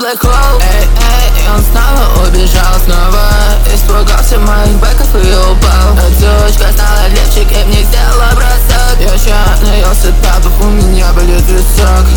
black hole. И он снова убежал снова. Испугался моих бэков и упал. Девочка стала левчик и мне сделала бросок. Я ща наелся тапов, у меня болит висок.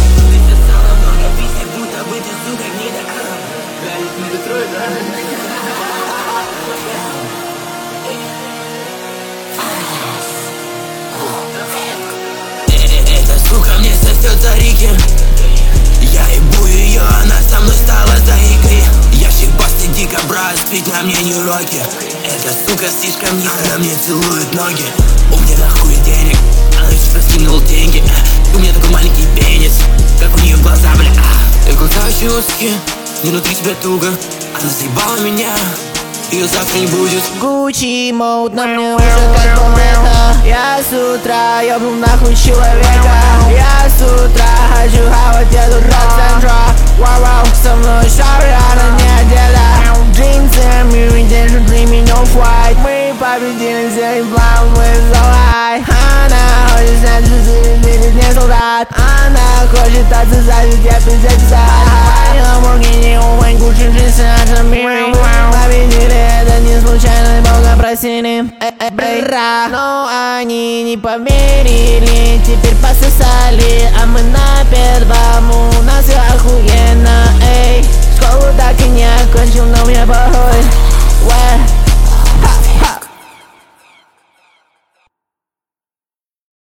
Эта сука мне сосет за Рики. Я ебу ее, она со мной стала заикой. Я всех басты дико брат, спить на мне не уроки. Эта сука слишком низко, она мне целует ноги. У меня нахуй денег, она типа скинул деньги. У меня такой маленький пенис, как у нее глаза, бля. И глаза очень узкие, не внутри тебя туго. Она заебала меня, ее завтра не будет. Гуччи мод на мне уже как планета. Я с утра ебну нахуй человека. Я с утра хочу хавать эту рок-центра. Вау-вау, со мной шаряна не одета. Джинсами держит для меня флайт. Мы победили всех план, мы залай. Она хочет снять жизнь, видит не солдат. Она хочет отсосать, ведь я пиздец сад. Ламборгини, умань, Гуччи, джинсы, наша мире. Победили, это не случайно, Бога просили. Но они не поверили, теперь пососали. А мы на первом, у нас все охуенно. Эй, школу так и не окончил, но мне похуй.